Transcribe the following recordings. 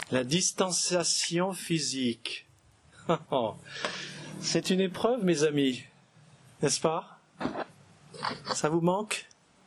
La distanciation physique. C'est une épreuve, mes amis, n'est-ce pas? Ça vous manque?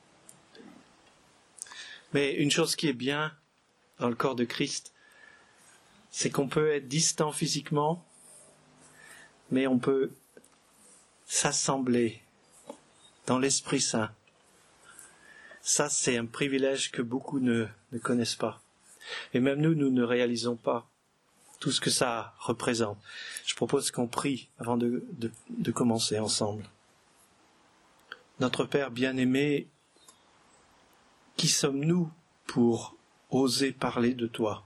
Mais une chose qui est bien dans le corps de Christ, c'est qu'on peut être distant physiquement, mais on peut s'assembler dans l'Esprit Saint. Ça, c'est un privilège que beaucoup ne connaissent pas. Et même nous ne réalisons pas tout ce que ça représente. Je propose qu'on prie avant de commencer ensemble. Notre Père bien-aimé, qui sommes-nous pour oser parler de toi?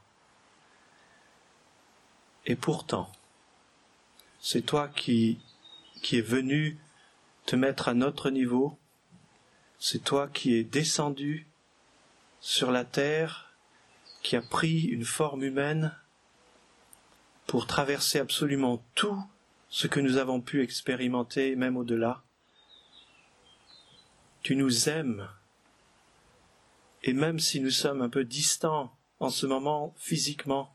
Et pourtant, c'est toi qui es venu te mettre à notre niveau. C'est toi qui es descendu sur la terre, qui a pris une forme humaine pour traverser absolument tout ce que nous avons pu expérimenter, même au-delà. Tu nous aimes. Et même si nous sommes un peu distants en ce moment physiquement,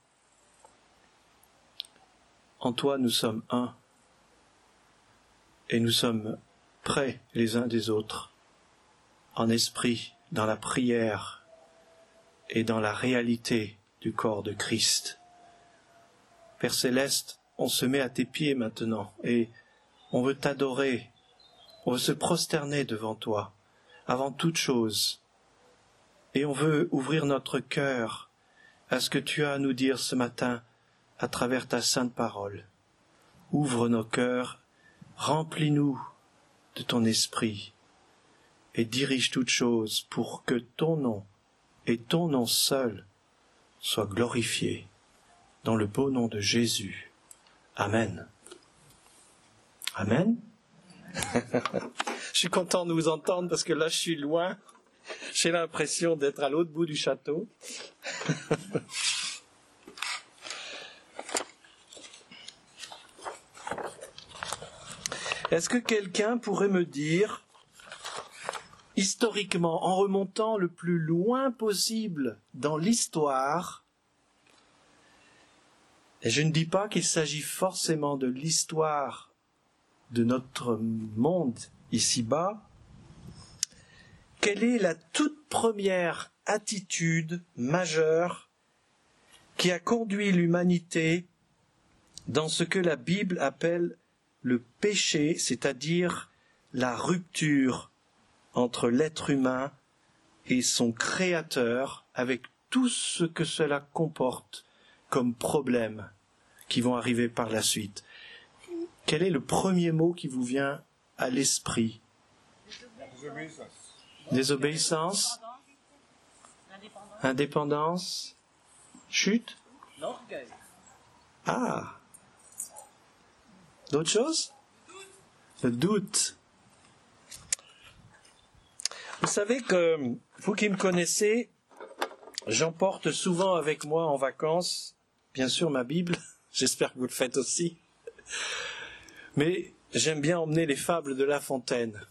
en toi nous sommes un. Et nous sommes près les uns des autres, en esprit, dans la prière et dans la réalité du corps de Christ. Père Céleste, on se met à tes pieds maintenant et on veut t'adorer, on veut se prosterner devant toi, avant toute chose. Et on veut ouvrir notre cœur à ce que tu as à nous dire ce matin à travers ta sainte parole. Ouvre nos cœurs, remplis-nous de ton esprit et dirige toutes choses pour que ton nom et ton nom seul soient glorifiés. Dans le beau nom de Jésus. Amen. Amen. Je suis content de vous entendre parce que là je suis loin. J'ai l'impression d'être à l'autre bout du château. Est-ce que quelqu'un pourrait me dire, historiquement, en remontant le plus loin possible dans l'histoire, et je ne dis pas qu'il s'agit forcément de l'histoire de notre monde ici-bas, quelle est la toute première attitude majeure qui a conduit l'humanité dans ce que la Bible appelle le péché, c'est-à-dire la rupture entre l'être humain et son Créateur, avec tout ce que cela comporte comme problèmes qui vont arriver par la suite. Quel est le premier mot qui vous vient à l'esprit? Désobéissance. Indépendance. Chute. L'orgueil. Ah. D'autres choses? Le doute. Vous savez que, vous qui me connaissez, j'emporte souvent avec moi en vacances, bien sûr ma Bible, j'espère que vous le faites aussi, mais j'aime bien emmener les fables de La Fontaine.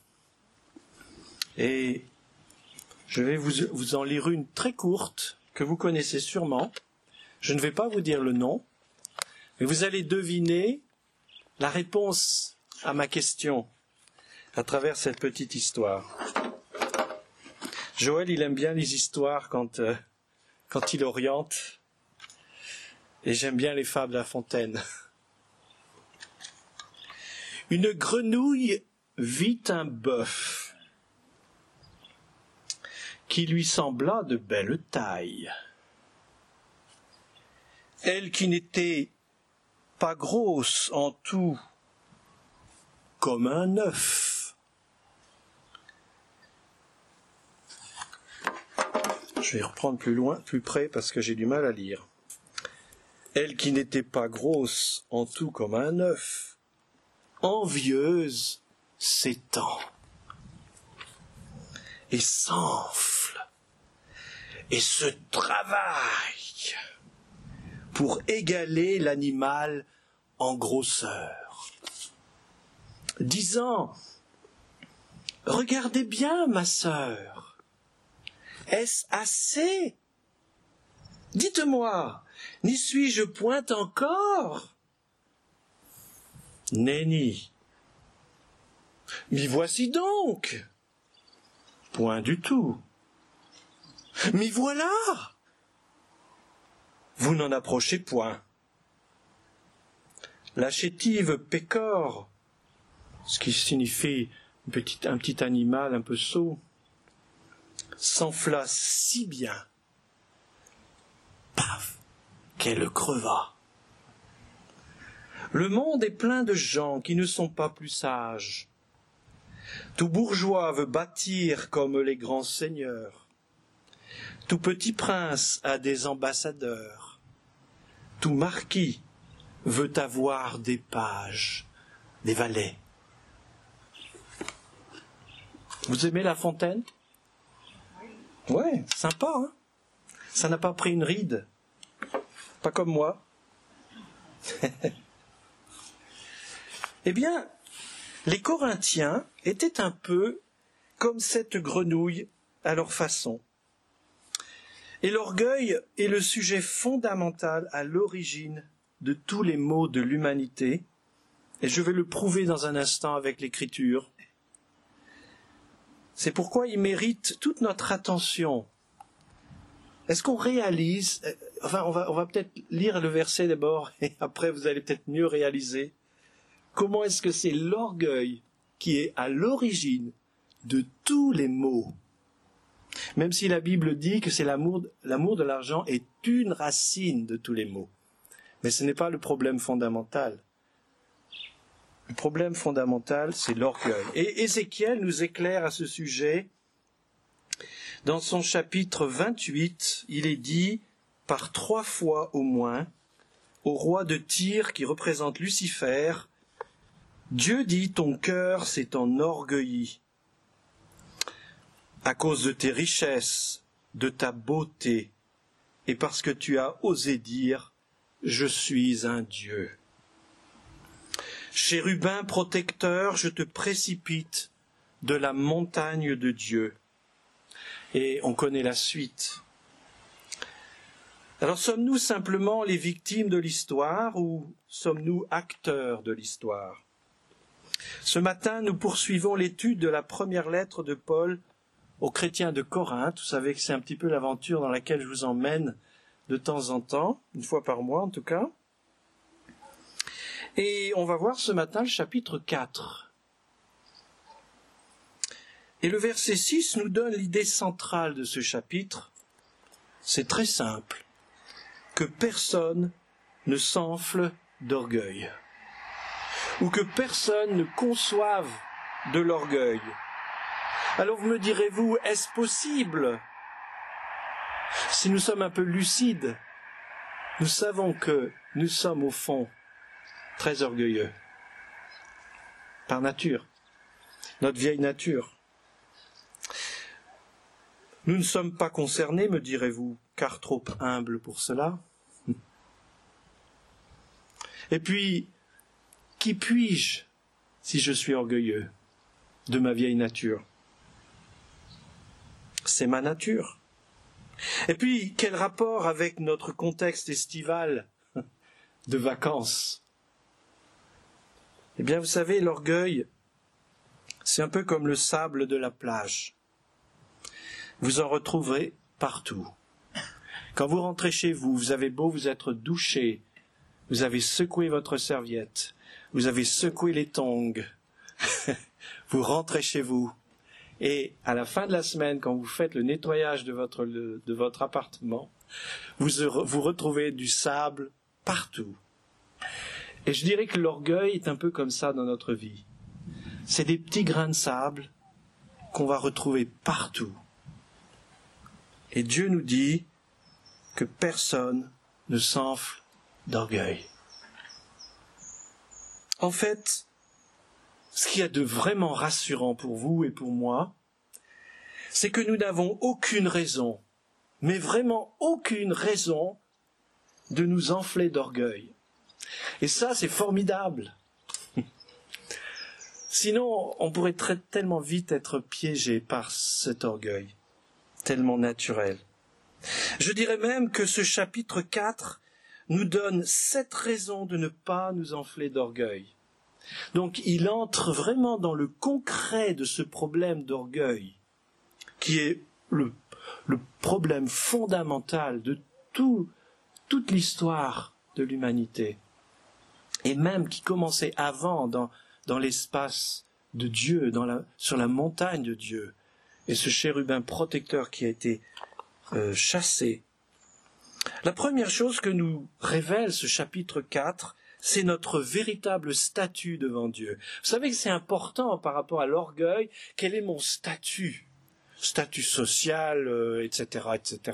Et je vais vous en lire une très courte, que vous connaissez sûrement. Je ne vais pas vous dire le nom, mais vous allez deviner la réponse à ma question à travers cette petite histoire. Joël, il aime bien les histoires quand il oriente, et j'aime bien les fables à La Fontaine. Une grenouille vit un bœuf qui lui sembla de belle taille. Elle qui n'était pas grosse en tout comme un œuf. Je vais reprendre plus près parce que j'ai du mal à lire. Elle qui n'était pas grosse en tout comme un œuf, envieuse s'étend et s'enfle et se travaille pour égaler l'animal en grosseur, disant « Regardez bien, ma sœur, est-ce assez? Dites-moi, n'y suis-je point encore? Nenni. M'y voici donc. Point du tout. M'y voilà. Vous n'en approchez point. La chétive pécore, ce qui signifie un petit animal un peu sot, s'enfla si bien. Paf, qu'elle creva. Le monde est plein de gens qui ne sont pas plus sages. Tout bourgeois veut bâtir comme les grands seigneurs. Tout petit prince a des ambassadeurs. Tout marquis veut avoir des pages, des valets. Vous aimez La Fontaine? Ouais, sympa, hein? Ça n'a pas pris une ride. Pas comme moi. Eh bien, les Corinthiens étaient un peu comme cette grenouille à leur façon. Et l'orgueil est le sujet fondamental à l'origine de tous les maux de l'humanité. Et je vais le prouver dans un instant avec l'Écriture. C'est pourquoi il mérite toute notre attention. Est-ce qu'on réalise, enfin on va peut-être lire le verset d'abord et après vous allez peut-être mieux réaliser comment est-ce que c'est l'orgueil qui est à l'origine de tous les maux. Même si la Bible dit que c'est l'amour de l'argent est une racine de tous les maux. Mais ce n'est pas le problème fondamental. Le problème fondamental, c'est l'orgueil. Et Ézéchiel nous éclaire à ce sujet. Dans son chapitre 28, il est dit, par 3 fois au moins, au roi de Tyr qui représente Lucifer, Dieu dit, ton cœur s'est enorgueilli à cause de tes richesses, de ta beauté, et parce que tu as osé dire, je suis un Dieu. Chérubin protecteur, je te précipite de la montagne de Dieu. Et on connaît la suite. Alors sommes-nous simplement les victimes de l'histoire ou sommes-nous acteurs de l'histoire? Ce matin, nous poursuivons l'étude de la première lettre de Paul aux chrétiens de Corinthe. Vous savez que c'est un petit peu l'aventure dans laquelle je vous emmène de temps en temps, une fois par mois en tout cas. Et on va voir ce matin le chapitre 4. Et le verset 6 nous donne l'idée centrale de ce chapitre. C'est très simple. Que personne ne s'enfle d'orgueil. Ou que personne ne conçoive de l'orgueil. Alors vous me direz-vous, est-ce possible? Si nous sommes un peu lucides, nous savons que nous sommes au fond très orgueilleux. Par nature. Notre vieille nature. Nous ne sommes pas concernés, me direz-vous, car trop humbles pour cela. Et puis, qui puis-je si je suis orgueilleux de ma vieille nature? C'est ma nature. Et puis, quel rapport avec notre contexte estival de vacances? Eh bien, vous savez, l'orgueil, c'est un peu comme le sable de la plage. Vous en retrouverez partout. Quand vous rentrez chez vous, vous avez beau vous être douché, vous avez secoué votre serviette, vous avez secoué les tongs, vous rentrez chez vous, et à la fin de la semaine, quand vous faites le nettoyage de votre appartement, vous retrouvez du sable partout. Et je dirais que l'orgueil est un peu comme ça dans notre vie. C'est des petits grains de sable qu'on va retrouver partout. Et Dieu nous dit que personne ne s'enfle d'orgueil. En fait, ce qu'il y a de vraiment rassurant pour vous et pour moi, c'est que nous n'avons aucune raison, mais vraiment aucune raison de nous enfler d'orgueil. Et ça, c'est formidable. Sinon, on pourrait tellement vite être piégé par cet orgueil, tellement naturel. Je dirais même que ce chapitre 4 nous donne 7 raisons de ne pas nous enfler d'orgueil. Donc il entre vraiment dans le concret de ce problème d'orgueil, qui est le problème fondamental de toute l'histoire de l'humanité, et même qui commençait avant dans l'espace de Dieu, sur la montagne de Dieu, et ce chérubin protecteur qui a été chassé. La première chose que nous révèle ce chapitre 4, c'est notre véritable statut devant Dieu. Vous savez que c'est important par rapport à l'orgueil. Quel est mon statut? Statut social, etc., etc.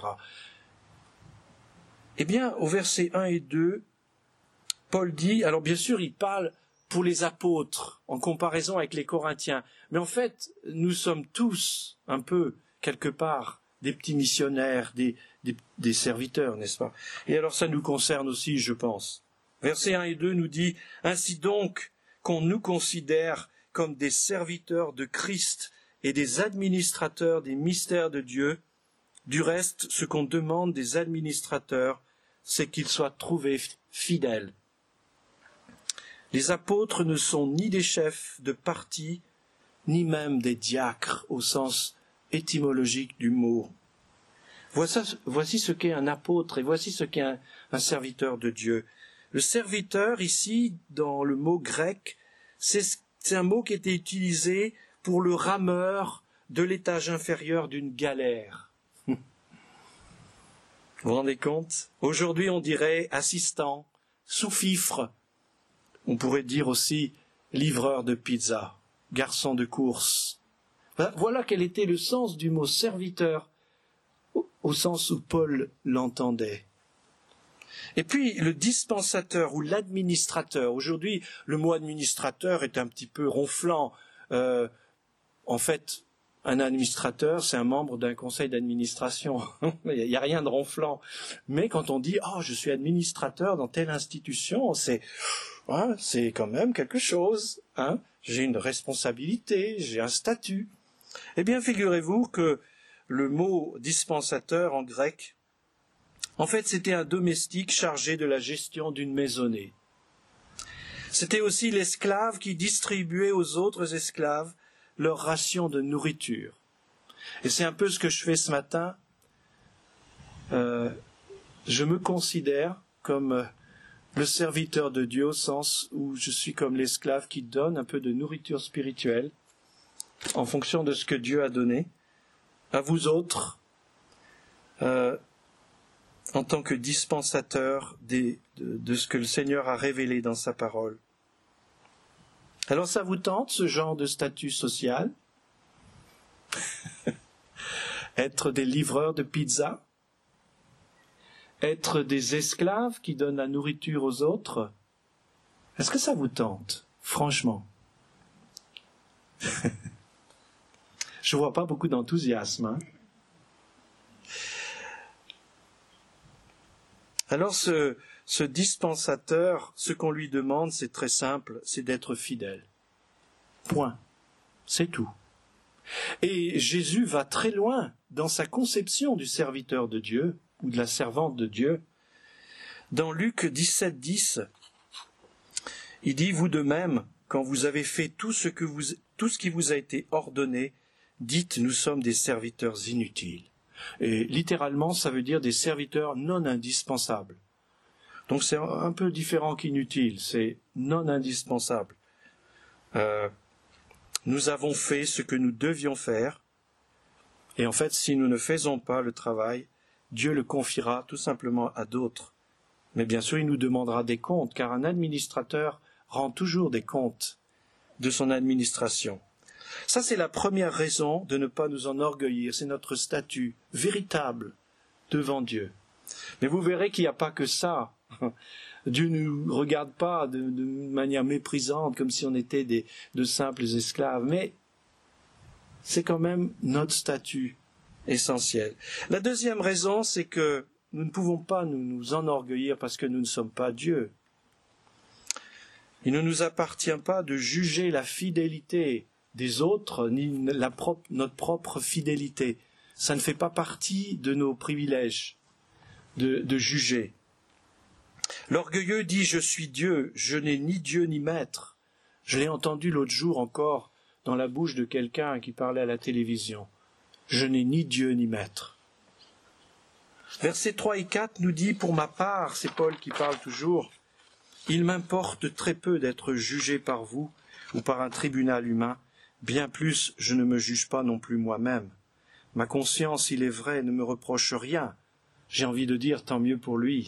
Eh bien, au verset 1 et 2, Paul dit, alors bien sûr, il parle pour les apôtres, en comparaison avec les Corinthiens. Mais en fait, nous sommes tous, un peu, quelque part, des petits missionnaires, des serviteurs, n'est-ce pas? Et alors ça nous concerne aussi, je pense. Versets 1 et 2 nous dit, « Ainsi donc qu'on nous considère comme des serviteurs de Christ et des administrateurs des mystères de Dieu. Du reste, ce qu'on demande des administrateurs, c'est qu'ils soient trouvés fidèles. Les apôtres ne sont ni des chefs de parti, ni même des diacres au sens étymologique du mot. Voici ce qu'est un apôtre et voici ce qu'est un serviteur de Dieu. Le serviteur, ici, dans le mot grec, c'est un mot qui était utilisé pour le rameur de l'étage inférieur d'une galère. Vous vous rendez compte? Aujourd'hui, on dirait assistant, sous-fifre. On pourrait dire aussi livreur de pizza, garçon de course. Voilà quel était le sens du mot serviteur, au sens où Paul l'entendait. Et puis, le dispensateur ou l'administrateur. Aujourd'hui, le mot administrateur est un petit peu ronflant. En fait, un administrateur, c'est un membre d'un conseil d'administration. Il n'y a rien de ronflant. Mais quand on dit « Oh, je suis administrateur dans telle institution », c'est quand même quelque chose. J'ai une responsabilité, j'ai un statut. Eh bien, figurez-vous que le mot dispensateur en grec, en fait, c'était un domestique chargé de la gestion d'une maisonnée. C'était aussi l'esclave qui distribuait aux autres esclaves leur ration de nourriture. Et c'est un peu ce que je fais ce matin. Je me considère comme le serviteur de Dieu au sens où je suis comme l'esclave qui donne un peu de nourriture spirituelle en fonction de ce que Dieu a donné à vous autres en tant que dispensateur de ce que le Seigneur a révélé dans sa parole. Alors ça vous tente, ce genre de statut social? Être des livreurs de pizza? Être des esclaves qui donnent la nourriture aux autres? Est-ce que ça vous tente, franchement? Je vois pas beaucoup d'enthousiasme. Alors ce dispensateur, ce qu'on lui demande, c'est très simple, c'est d'être fidèle. Point. C'est tout. Et Jésus va très loin dans sa conception du serviteur de Dieu, ou de la servante de Dieu. Dans Luc 17:10, il dit, « Vous de même, quand vous avez fait tout ce qui vous a été ordonné, dites, nous sommes des serviteurs inutiles. » Et littéralement, ça veut dire des serviteurs non indispensables. Donc c'est un peu différent qu'inutile, c'est non indispensable. Nous avons fait ce que nous devions faire, et en fait, si nous ne faisons pas le travail, Dieu le confiera tout simplement à d'autres. Mais bien sûr, il nous demandera des comptes, car un administrateur rend toujours des comptes de son administration. Ça, c'est la première raison de ne pas nous enorgueillir, c'est notre statut véritable devant Dieu. Mais vous verrez qu'il n'y a pas que ça. Dieu ne nous regarde pas de manière méprisante, comme si on était de simples esclaves, mais c'est quand même notre statut essentiel. La deuxième raison, c'est que nous ne pouvons pas nous enorgueillir parce que nous ne sommes pas Dieu. Il ne nous appartient pas de juger la fidélité des autres, ni notre propre fidélité. ça ne fait pas partie de nos privilèges de juger. L'orgueilleux dit « Je suis Dieu, je n'ai ni Dieu ni maître ». Je l'ai entendu l'autre jour encore dans la bouche de quelqu'un qui parlait à la télévision. « Je n'ai ni Dieu ni maître ». Versets 3 et 4 nous dit « Pour ma part », c'est Paul qui parle toujours, « il m'importe très peu d'être jugé par vous ou par un tribunal humain. Bien plus, je ne me juge pas non plus moi-même. Ma conscience, il est vrai, ne me reproche rien. J'ai envie de dire tant mieux pour lui.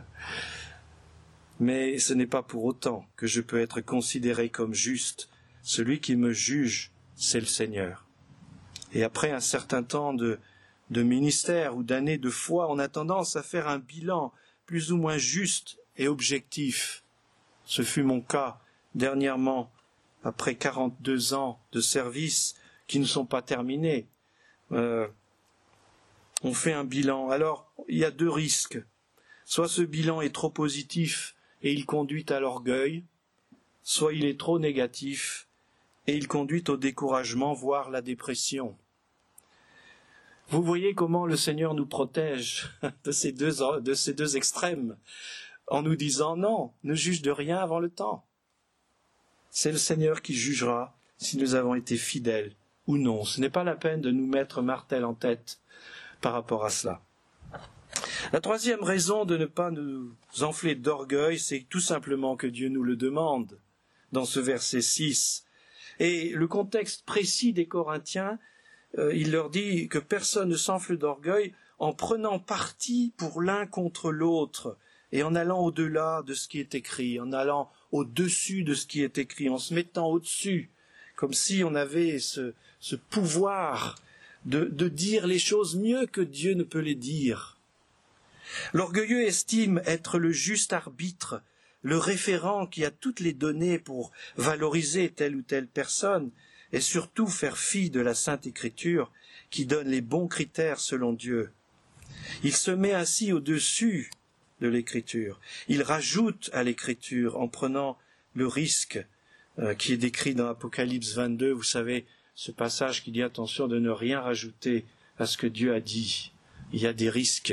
Mais ce n'est pas pour autant que je peux être considéré comme juste. Celui qui me juge, c'est le Seigneur. » Et après un certain temps de ministère ou d'années de foi, on a tendance à faire un bilan plus ou moins juste et objectif. Ce fut mon cas dernièrement, après 42 ans de service qui ne sont pas terminés. On fait un bilan. Alors, il y a deux risques. Soit ce bilan est trop positif et il conduit à l'orgueil, soit il est trop négatif et il conduit au découragement, voire la dépression. Vous voyez comment le Seigneur nous protège de ces deux extrêmes, en nous disant non, ne juge de rien avant le temps. C'est le Seigneur qui jugera si nous avons été fidèles ou non. Ce n'est pas la peine de nous mettre martel en tête par rapport à cela. La troisième raison de ne pas nous enfler d'orgueil, c'est tout simplement que Dieu nous le demande dans ce verset 6. Et le contexte précis des Corinthiens, il leur dit que personne ne s'enfle d'orgueil en prenant parti pour l'un contre l'autre et en allant au-delà de ce qui est écrit, en allant au-dessus de ce qui est écrit, en se mettant au-dessus, comme si on avait ce pouvoir de dire les choses mieux que Dieu ne peut les dire. L'orgueilleux estime être le juste arbitre, le référent qui a toutes les données pour valoriser telle ou telle personne, et surtout faire fi de la Sainte Écriture qui donne les bons critères selon Dieu. Il se met ainsi au-dessus de l'Écriture. Il rajoute à l'Écriture en prenant le risque qui est décrit dans Apocalypse 22, vous savez, ce passage qui dit attention de ne rien rajouter à ce que Dieu a dit. Il y a des risques.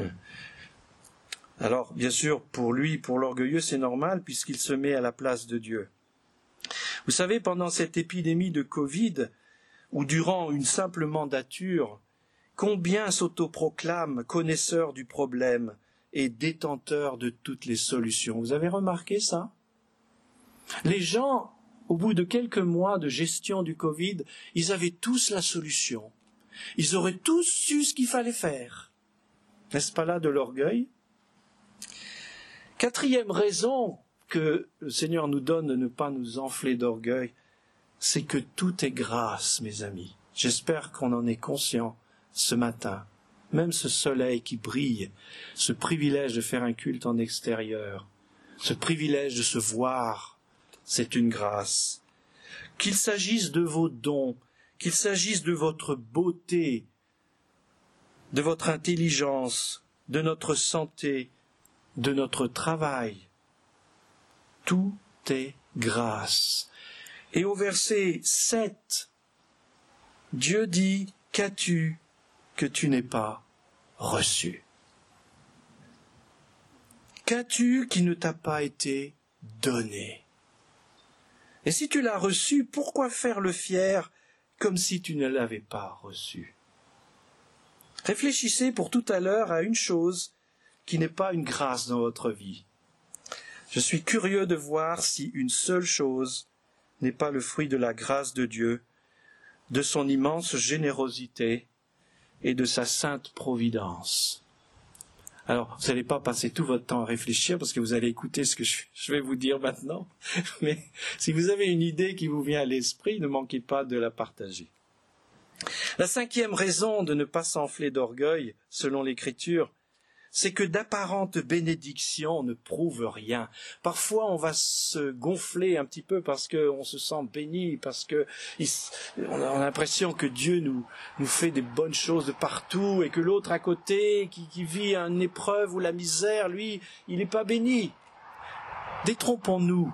Alors, bien sûr, pour lui, pour l'orgueilleux, c'est normal puisqu'il se met à la place de Dieu. Vous savez, pendant cette épidémie de Covid, ou durant une simple mandature, combien s'autoproclament connaisseurs du problème et détenteurs de toutes les solutions? Vous avez remarqué ça? Les gens, au bout de quelques mois de gestion du Covid, ils avaient tous la solution. Ils auraient tous su ce qu'il fallait faire. N'est-ce pas là de l'orgueil? Quatrième raison que le Seigneur nous donne de ne pas nous enfler d'orgueil, c'est que tout est grâce, mes amis. J'espère qu'on en est conscient ce matin. Même ce soleil qui brille, ce privilège de faire un culte en extérieur, ce privilège de se voir, c'est une grâce. Qu'il s'agisse de vos dons, qu'il s'agisse de votre beauté, de votre intelligence, de notre santé, de notre travail, tout est grâce. Et au verset 7, Dieu dit, qu'as-tu que tu n'aies pas reçu? Qu'as-tu qui ne t'a pas été donné? Et si tu l'as reçu, pourquoi faire le fier comme si tu ne l'avais pas reçu? Réfléchissez pour tout à l'heure à une chose qui n'est pas une grâce dans votre vie. Je suis curieux de voir si une seule chose n'est pas le fruit de la grâce de Dieu, de son immense générosité et de sa sainte providence. Alors, vous n'allez pas passer tout votre temps à réfléchir parce que vous allez écouter ce que je vais vous dire maintenant. Mais si vous avez une idée qui vous vient à l'esprit, ne manquez pas de la partager. La cinquième raison de ne pas s'enfler d'orgueil, selon l'Écriture, c'est que d'apparentes bénédictions ne prouvent rien. Parfois, on va se gonfler un petit peu parce qu'on se sent béni, parce que on a l'impression que Dieu nous fait des bonnes choses de partout et que l'autre à côté, qui vit une épreuve ou la misère, lui, il n'est pas béni. Détrompons-nous.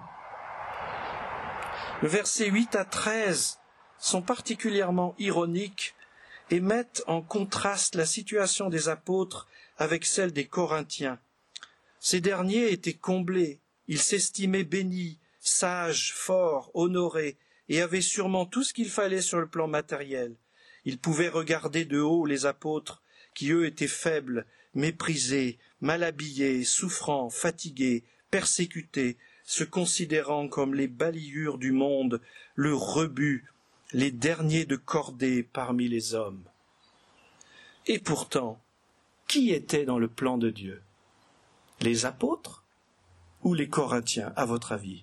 Le verset 8 à 13 sont particulièrement ironiques et mettent en contraste la situation des apôtres avec celle des Corinthiens. Ces derniers étaient comblés, ils s'estimaient bénis, sages, forts, honorés, et avaient sûrement tout ce qu'il fallait sur le plan matériel. Ils pouvaient regarder de haut les apôtres, qui eux étaient faibles, méprisés, mal habillés, souffrants, fatigués, persécutés, se considérant comme les balayures du monde, le rebut, les derniers de cordée parmi les hommes. Et pourtant, qui était dans le plan de Dieu? Les apôtres ou les Corinthiens, à votre avis?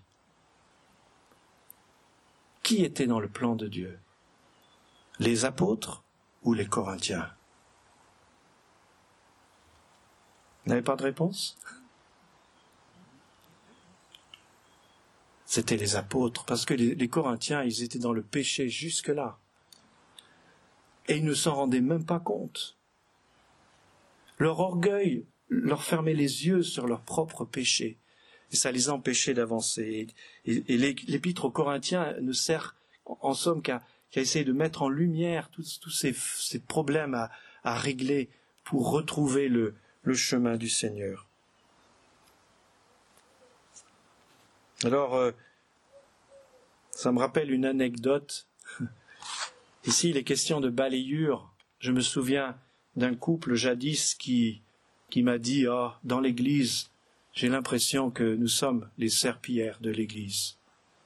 Qui était dans le plan de Dieu? Les apôtres ou les Corinthiens? Vous n'avez pas de réponse? C'était les apôtres, parce que les Corinthiens, ils étaient dans le péché jusque-là. Et ils ne s'en rendaient même pas compte. Leur orgueil leur fermait les yeux sur leur propre péché. Et ça les empêchait d'avancer. Et l'épître aux Corinthiens ne sert en somme qu'à essayer de mettre en lumière tous ces problèmes à régler pour retrouver le chemin du Seigneur. Alors, ça me rappelle une anecdote. Ici, il est question de balayure. Je me souviens d'un couple jadis qui m'a dit « dans l'église, j'ai l'impression que nous sommes les serpillères de l'église. »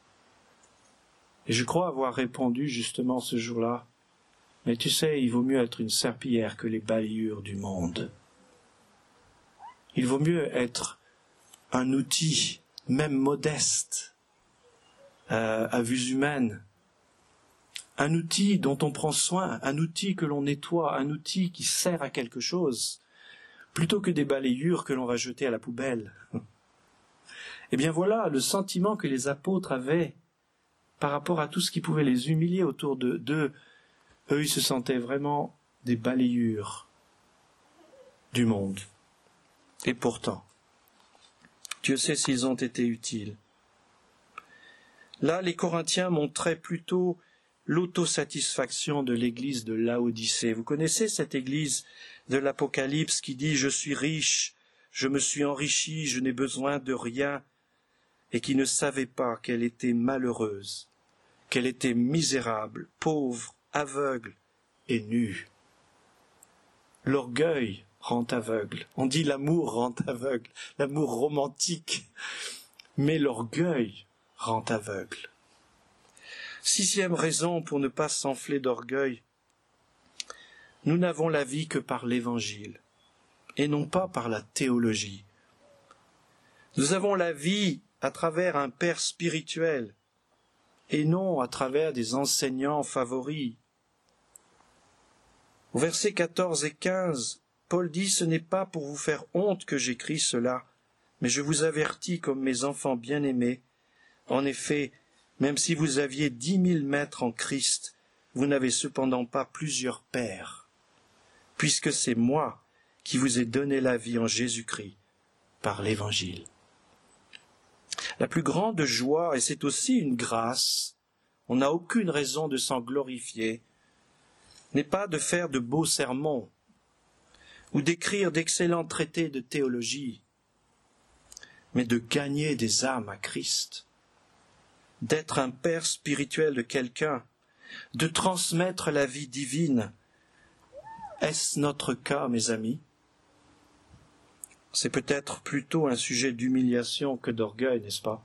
Et je crois avoir répondu justement ce jour-là « Mais tu sais, il vaut mieux être une serpillière que les balayures du monde. Il vaut mieux être un outil, même modeste, à vue humaine, un outil dont on prend soin, un outil que l'on nettoie, un outil qui sert à quelque chose, plutôt que des balayures que l'on va jeter à la poubelle. » Eh bien voilà le sentiment que les apôtres avaient par rapport à tout ce qui pouvait les humilier autour d'eux. Eux, ils se sentaient vraiment des balayures du monde. Et pourtant, Dieu sait s'ils ont été utiles. Là, les Corinthiens montraient plutôt l'autosatisfaction de l'église de Laodicée. Vous connaissez cette église de l'Apocalypse qui dit « Je suis riche, je me suis enrichi, je n'ai besoin de rien » et qui ne savait pas qu'elle était malheureuse, qu'elle était misérable, pauvre, aveugle et nue. L'orgueil rend aveugle. On dit l'amour rend aveugle, l'amour romantique, mais l'orgueil rend aveugle. 6e raison pour ne pas s'enfler d'orgueil. Nous n'avons la vie que par l'Évangile, et non pas par la théologie. Nous avons la vie à travers un Père spirituel, et non à travers des enseignants favoris. Au versets 14 et 15, Paul dit « Ce n'est pas pour vous faire honte que j'écris cela, mais je vous avertis comme mes enfants bien-aimés. En effet, même si vous aviez 10 000 maîtres en Christ, vous n'avez cependant pas plusieurs pères, puisque c'est moi qui vous ai donné la vie en Jésus-Christ par l'Évangile. » La plus grande joie, et c'est aussi une grâce, on n'a aucune raison de s'en glorifier, n'est pas de faire de beaux sermons ou d'écrire d'excellents traités de théologie, mais de gagner des âmes à Christ, d'être un père spirituel de quelqu'un, de transmettre la vie divine. Est-ce notre cas, mes amis? C'est peut-être plutôt un sujet d'humiliation que d'orgueil, n'est-ce pas?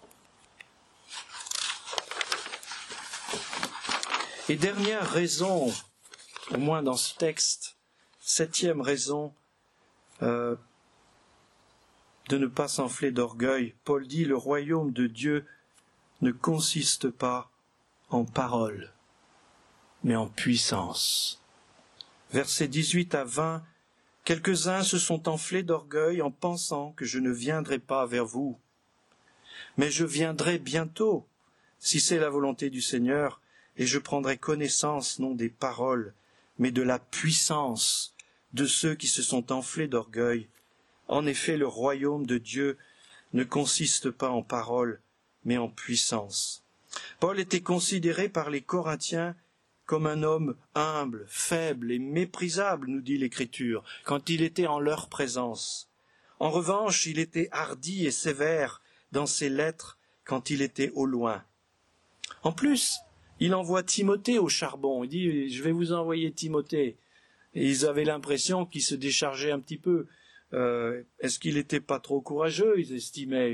Et dernière raison, au moins dans ce texte, 7e raison de ne pas s'enfler d'orgueil. Paul dit, le royaume de Dieu ne consiste pas en paroles, mais en puissance. Versets 18 à 20, quelques-uns se sont enflés d'orgueil en pensant que je ne viendrai pas vers vous. Mais je viendrai bientôt, si c'est la volonté du Seigneur, et je prendrai connaissance non des paroles, mais de la puissance de ceux qui se sont enflés d'orgueil. En effet, le royaume de Dieu ne consiste pas en paroles, mais en puissance. Paul était considéré par les Corinthiens comme un homme humble, faible et méprisable, nous dit l'Écriture, quand il était en leur présence. En revanche, il était hardi et sévère dans ses lettres quand il était au loin. En plus, il envoie Timothée au charbon. Il dit, je vais vous envoyer Timothée. Et ils avaient l'impression qu'il se déchargeait un petit peu. Est-ce qu'il n'était pas trop courageux? Ils estimaient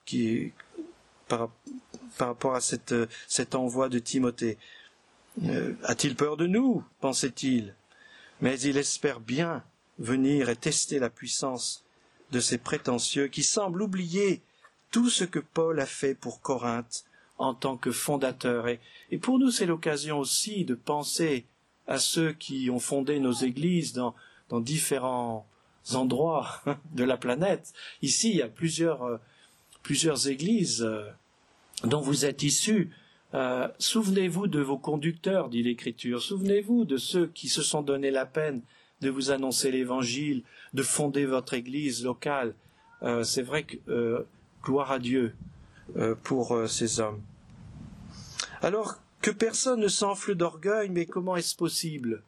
par rapport à cet envoi de Timothée. A-t-il peur de nous, pensait-il? Mais il espère bien venir et tester la puissance de ces prétentieux qui semblent oublier tout ce que Paul a fait pour Corinthe en tant que fondateur. Et pour nous, c'est l'occasion aussi de penser à ceux qui ont fondé nos églises dans différents endroits de la planète. Ici, il y a plusieurs églises dont vous êtes issus. Souvenez-vous de vos conducteurs, dit l'Écriture. Souvenez-vous de ceux qui se sont donné la peine de vous annoncer l'Évangile, de fonder votre église locale. C'est vrai que gloire à Dieu pour ces hommes. Alors, que personne ne s'enfle d'orgueil, mais comment est-ce possible?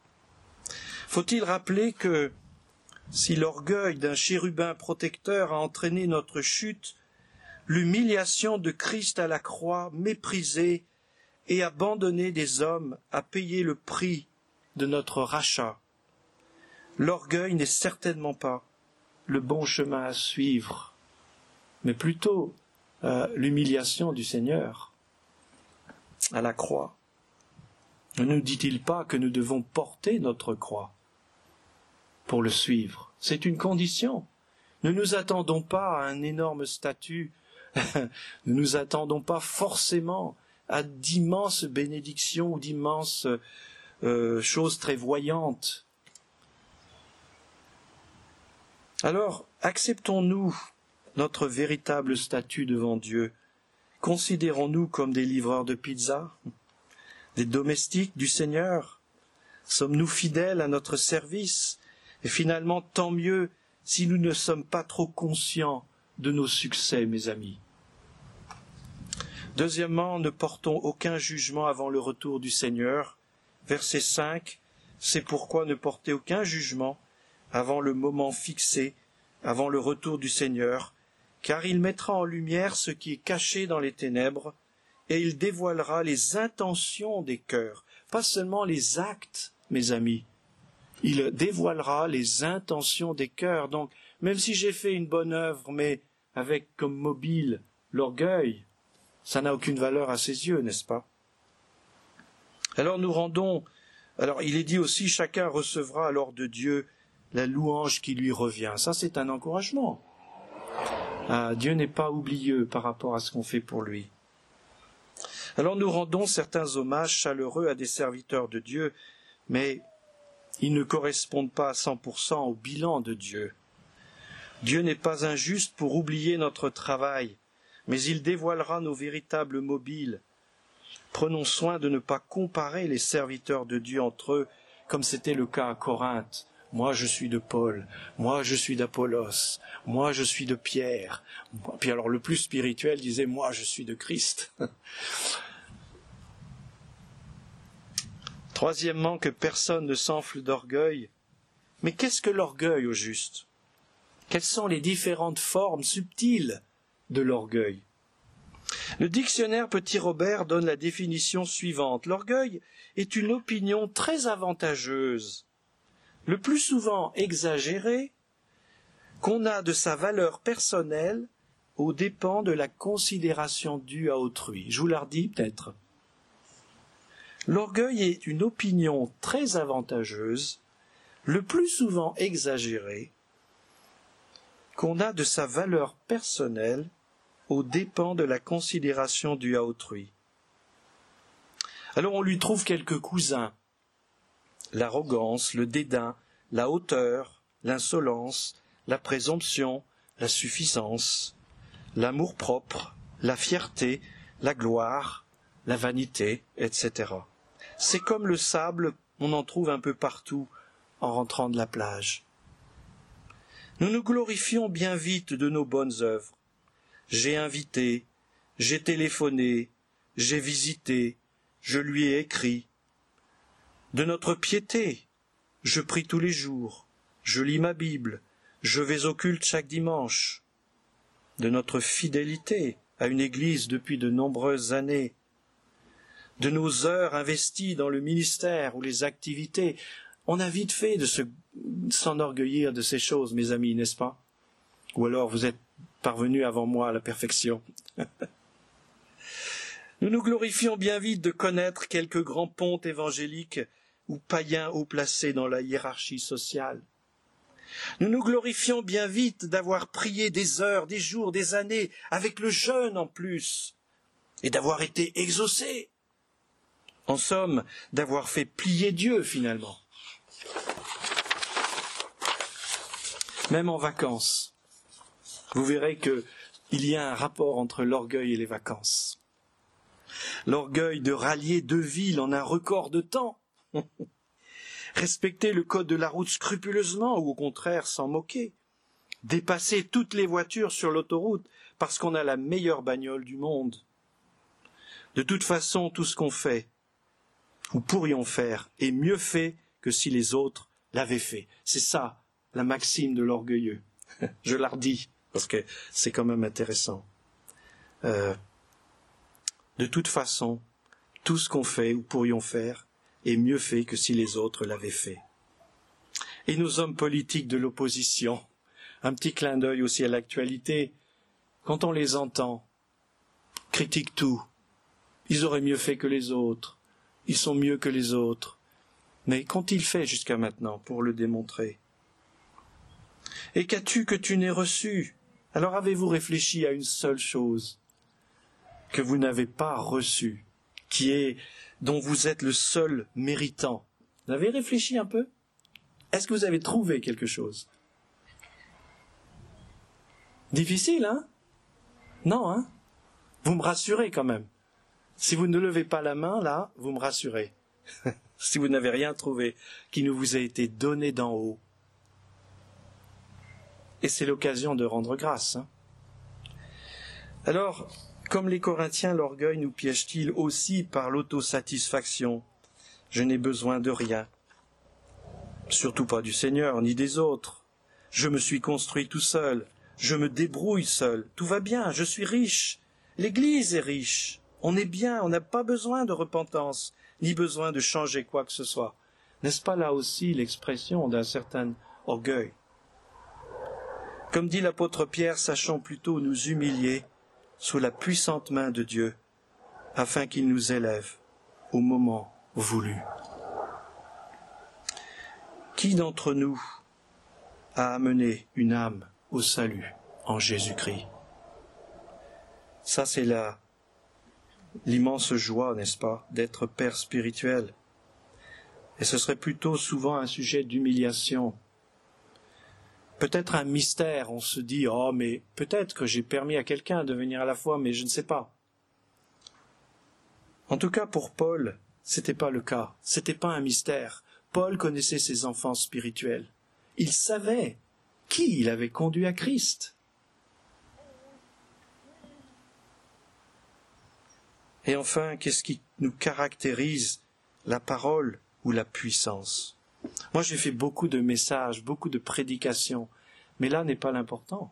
Faut-il rappeler que si l'orgueil d'un chérubin protecteur a entraîné notre chute, l'humiliation de Christ à la croix, méprisé et abandonné des hommes, a payé le prix de notre rachat. L'orgueil n'est certainement pas le bon chemin à suivre, mais plutôt l'humiliation du Seigneur à la croix. Ne nous dit-il pas que nous devons porter notre croix pour le suivre? C'est une condition. Ne nous attendons pas à un énorme statut. Ne nous attendons pas forcément à d'immenses bénédictions ou d'immenses choses très voyantes. Alors, acceptons-nous notre véritable statut devant Dieu? Considérons-nous comme des livreurs de pizza, des domestiques du Seigneur? Sommes-nous fidèles à notre service? Et finalement, tant mieux si nous ne sommes pas trop conscients de nos succès, mes amis. Deuxièmement, ne portons aucun jugement avant le retour du Seigneur. Verset 5, c'est pourquoi ne portez aucun jugement avant le moment fixé, avant le retour du Seigneur, car il mettra en lumière ce qui est caché dans les ténèbres, et il dévoilera les intentions des cœurs, pas seulement les actes, mes amis. Il dévoilera les intentions des cœurs. Donc, même si j'ai fait une bonne œuvre, mais avec comme mobile l'orgueil, ça n'a aucune valeur à ses yeux, n'est-ce pas? Alors il est dit aussi, chacun recevra alors de Dieu la louange qui lui revient. Ça, c'est un encouragement. Dieu n'est pas oublieux par rapport à ce qu'on fait pour lui. Alors nous rendons certains hommages chaleureux à des serviteurs de Dieu, mais ils ne correspondent pas à 100% au bilan de Dieu. Dieu n'est pas injuste pour oublier notre travail, mais il dévoilera nos véritables mobiles. Prenons soin de ne pas comparer les serviteurs de Dieu entre eux, comme c'était le cas à Corinthe. Moi, je suis de Paul. Moi, je suis d'Apollos. Moi, je suis de Pierre. Puis alors, le plus spirituel disait, moi, je suis de Christ. Troisièmement, que personne ne s'enfle d'orgueil. Mais qu'est-ce que l'orgueil au juste? Quelles sont les différentes formes subtiles de l'orgueil? Le dictionnaire Petit Robert donne la définition suivante. L'orgueil est une opinion très avantageuse, le plus souvent exagérée, qu'on a de sa valeur personnelle aux dépens de la considération due à autrui. Je vous la redis peut-être. L'orgueil est une opinion très avantageuse, le plus souvent exagérée, qu'on a de sa valeur personnelle aux dépens de la considération due à autrui. Alors on lui trouve quelques cousins. L'arrogance, le dédain, la hauteur, l'insolence, la présomption, la suffisance, l'amour-propre, la fierté, la gloire, la vanité, etc. C'est comme le sable, on en trouve un peu partout en rentrant de la plage. Nous nous glorifions bien vite de nos bonnes œuvres. J'ai invité, j'ai téléphoné, j'ai visité, je lui ai écrit. de notre piété. Je prie tous les jours, je lis ma Bible, je vais au culte chaque dimanche. De notre fidélité à une église depuis de nombreuses années. De nos heures investies dans le ministère ou les activités. On a vite fait de s'enorgueillir de ces choses, mes amis, n'est-ce pas? Ou alors vous êtes parvenus avant moi à la perfection. Nous nous glorifions bien vite de connaître quelques grands pontes évangéliques ou païens haut placés dans la hiérarchie sociale. Nous nous glorifions bien vite d'avoir prié des heures, des jours, des années, avec le jeûne en plus, et d'avoir été exaucés. En somme, d'avoir fait plier Dieu finalement. Même en vacances, vous verrez qu'il y a un rapport entre l'orgueil et les vacances. L'orgueil de rallier 2 villes en un record de temps. Respecter le code de la route scrupuleusement ou au contraire s'en moquer. Dépasser toutes les voitures sur l'autoroute parce qu'on a la meilleure bagnole du monde. De toute façon, tout ce qu'on fait, ou pourrions faire, est mieux fait que si les autres l'avaient fait. C'est ça, la maxime de l'orgueilleux. Je la redis, parce que c'est quand même intéressant. De toute façon, tout ce qu'on fait ou pourrions faire est mieux fait que si les autres l'avaient fait. Et nos hommes politiques de l'opposition, un petit clin d'œil aussi à l'actualité, quand on les entend, critiquent tout. Ils auraient mieux fait que les autres. Ils sont mieux que les autres. Mais qu'ont-ils fait jusqu'à maintenant pour le démontrer? Et qu'as-tu que tu n'aies reçu? Alors avez-vous réfléchi à une seule chose que vous n'avez pas reçue, dont vous êtes le seul méritant? Vous avez réfléchi un peu? Est-ce que vous avez trouvé quelque chose? Difficile, hein? Non, hein? Vous me rassurez quand même. Si vous ne levez pas la main, là, vous me rassurez. Si vous n'avez rien trouvé qui ne vous a été donné d'en haut. Et c'est l'occasion de rendre grâce. Hein? Alors, comme les Corinthiens, l'orgueil nous piège-t-il aussi par l'autosatisfaction. Je n'ai besoin de rien. Surtout pas du Seigneur, ni des autres. Je me suis construit tout seul. Je me débrouille seul. Tout va bien, je suis riche. L'Église est riche. On est bien, on n'a pas besoin de repentance, ni besoin de changer quoi que ce soit. N'est-ce pas là aussi l'expression d'un certain orgueil? Comme dit l'apôtre Pierre, sachons plutôt nous humilier sous la puissante main de Dieu, afin qu'il nous élève au moment voulu. Qui d'entre nous a amené une âme au salut en Jésus-Christ? Ça, c'est l'immense joie, n'est-ce pas, d'être père spirituel. Et ce serait plutôt souvent un sujet d'humiliation. Peut-être un mystère, on se dit, oh, mais peut-être que j'ai permis à quelqu'un de venir à la foi, mais je ne sais pas. En tout cas, pour Paul, c'était pas le cas. C'était pas un mystère. Paul connaissait ses enfants spirituels. Il savait qui il avait conduit à Christ. Et enfin, qu'est-ce qui nous caractérise, la parole ou la puissance? Moi, j'ai fait beaucoup de messages, beaucoup de prédications, mais là n'est pas l'important.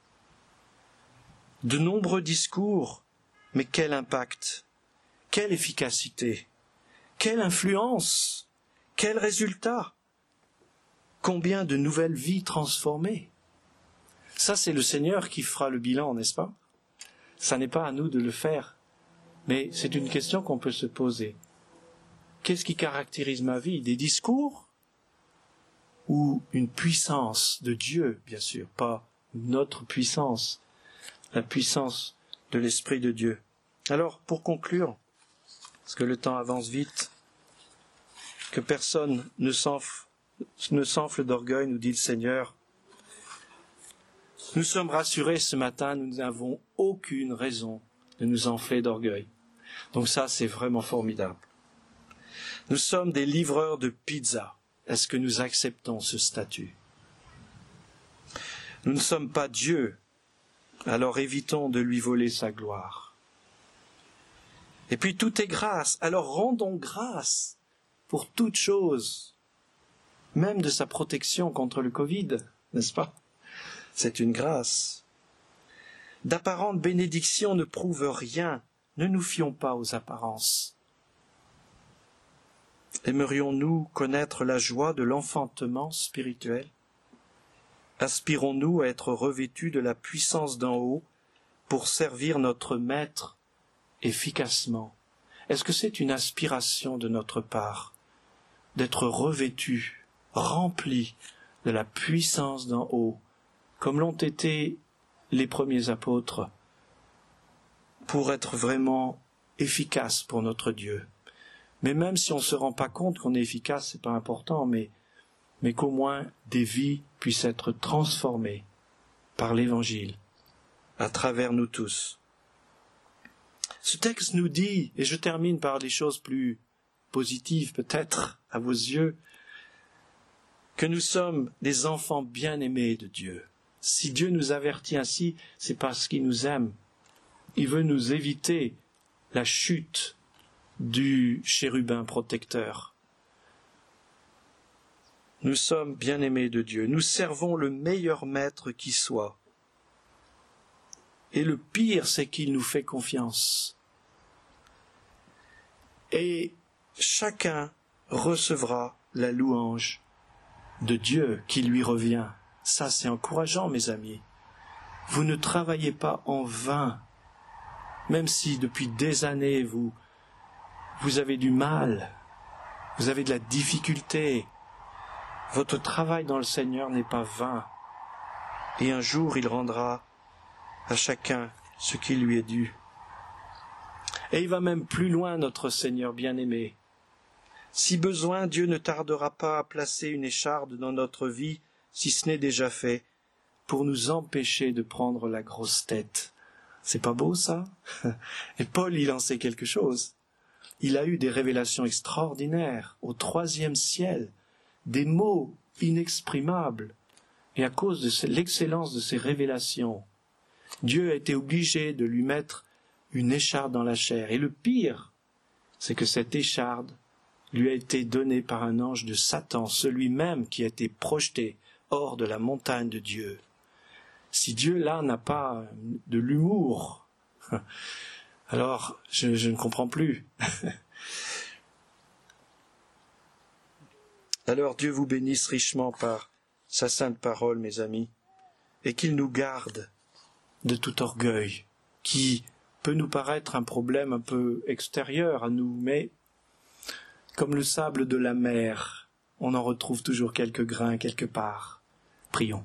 De nombreux discours, mais quel impact, quelle efficacité, quelle influence, quel résultat, combien de nouvelles vies transformées. Ça, c'est le Seigneur qui fera le bilan, n'est-ce pas? Ça n'est pas à nous de le faire. Mais c'est une question qu'on peut se poser. Qu'est-ce qui caractérise ma vie? Des discours ou une puissance de Dieu, bien sûr, pas notre puissance, la puissance de l'Esprit de Dieu. Alors, pour conclure, parce que le temps avance vite, que personne ne s'enfle d'orgueil, nous dit le Seigneur. Nous sommes rassurés ce matin, nous n'avons aucune raison de nous enfler d'orgueil. Donc ça, c'est vraiment formidable. Nous sommes des livreurs de pizza. Est-ce que nous acceptons ce statut? Nous ne sommes pas Dieu, alors évitons de lui voler sa gloire. Et puis tout est grâce, alors rendons grâce pour toute chose, même de sa protection contre le Covid, n'est-ce pas? C'est une grâce. D'apparentes bénédictions ne prouvent rien. Ne nous fions pas aux apparences. Aimerions-nous connaître la joie de l'enfantement spirituel? Aspirons-nous à être revêtus de la puissance d'en haut pour servir notre Maître efficacement? Est-ce que c'est une aspiration de notre part d'être revêtus, remplis de la puissance d'en haut, comme l'ont été les premiers apôtres, pour être vraiment efficaces pour notre Dieu? Mais même si on ne se rend pas compte qu'on est efficace, c'est pas important, mais qu'au moins des vies puissent être transformées par l'Évangile, à travers nous tous. Ce texte nous dit, et je termine par des choses plus positives peut-être à vos yeux, que nous sommes des enfants bien-aimés de Dieu. Si Dieu nous avertit ainsi, c'est parce qu'il nous aime. Il veut nous éviter la chute du chérubin protecteur. Nous sommes bien-aimés de Dieu. Nous servons le meilleur maître qui soit. Et le pire, c'est qu'il nous fait confiance. Et chacun recevra la louange de Dieu qui lui revient. Ça, c'est encourageant, mes amis. Vous ne travaillez pas en vain, même si depuis des années vous avez du mal, vous avez de la difficulté. Votre travail dans le Seigneur n'est pas vain. Et un jour, il rendra à chacun ce qui lui est dû. Et il va même plus loin, notre Seigneur bien-aimé. Si besoin, Dieu ne tardera pas à placer une écharde dans notre vie, si ce n'est déjà fait, pour nous empêcher de prendre la grosse tête. C'est pas beau, ça? Et Paul, il en sait quelque chose. Il a eu des révélations extraordinaires au 3e ciel, des mots inexprimables. Et à cause de l'excellence de ces révélations, Dieu a été obligé de lui mettre une écharde dans la chair. Et le pire, c'est que cette écharde lui a été donnée par un ange de Satan, celui même qui a été projeté hors de la montagne de Dieu. Si Dieu, là, n'a pas de l'humour, alors je ne comprends plus. Alors Dieu vous bénisse richement par sa sainte parole, mes amis, et qu'il nous garde de tout orgueil, qui peut nous paraître un problème un peu extérieur à nous, mais comme le sable de la mer, on en retrouve toujours quelques grains quelque part. Prions.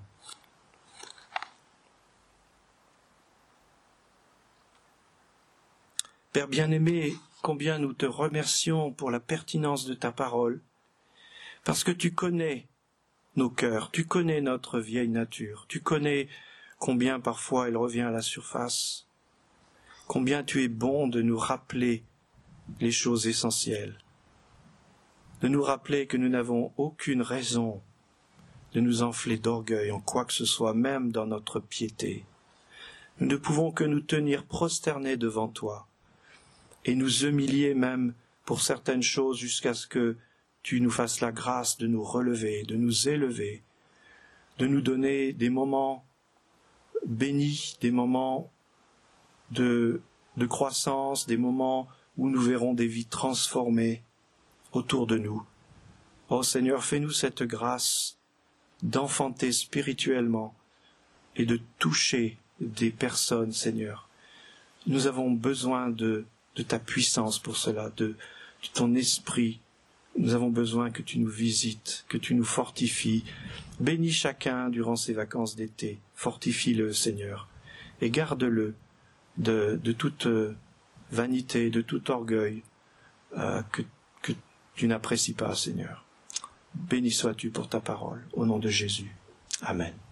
Père bien-aimé, combien nous te remercions pour la pertinence de ta parole, parce que tu connais nos cœurs, tu connais notre vieille nature, tu connais combien parfois elle revient à la surface, combien tu es bon de nous rappeler les choses essentielles, de nous rappeler que nous n'avons aucune raison de nous enfler d'orgueil en quoi que ce soit, même dans notre piété. Nous ne pouvons que nous tenir prosternés devant toi, et nous humilier même pour certaines choses jusqu'à ce que tu nous fasses la grâce de nous relever, de nous élever, de nous donner des moments bénis, des moments de croissance, des moments où nous verrons des vies transformées autour de nous. Oh Seigneur, fais-nous cette grâce d'enfanter spirituellement et de toucher des personnes, Seigneur. Nous avons besoin de ta puissance pour cela, de ton esprit. Nous avons besoin que tu nous visites, que tu nous fortifies. Bénis chacun durant ces vacances d'été. Fortifie-le, Seigneur, et garde-le de toute vanité, de tout orgueil que tu n'apprécies pas, Seigneur. Béni sois-tu pour ta parole, au nom de Jésus. Amen.